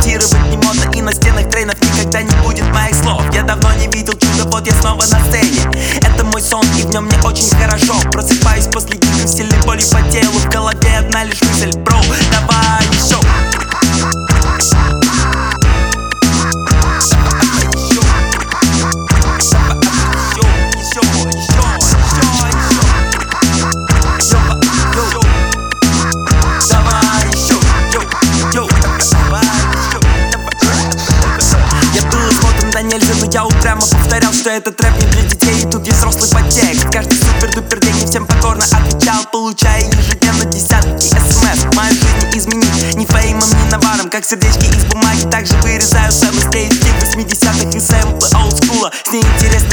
репетировать не модно, и на стенах тренов никогда не будет моих слов. Я давно не видел чуда, вот я снова на сцене. Это мой сон, и в нем мне очень хорошо. Просыпаюсь после дикой сильной боли по телу. В голове одна лишь мысль: бро, давай еще. Нельзя, но я упрямо повторял, что этот рэп не для детей, и тут есть взрослый подтекст. Каждый супер-дупер день и всем покорно отвечал, получая ежедневно десятки смс. Мою жизнь не изменить ни феймом, ни наваром. Как сердечки из бумаги, так же вырезаю самый стейдж 80-х и сэмплы олдскула. С неинтересной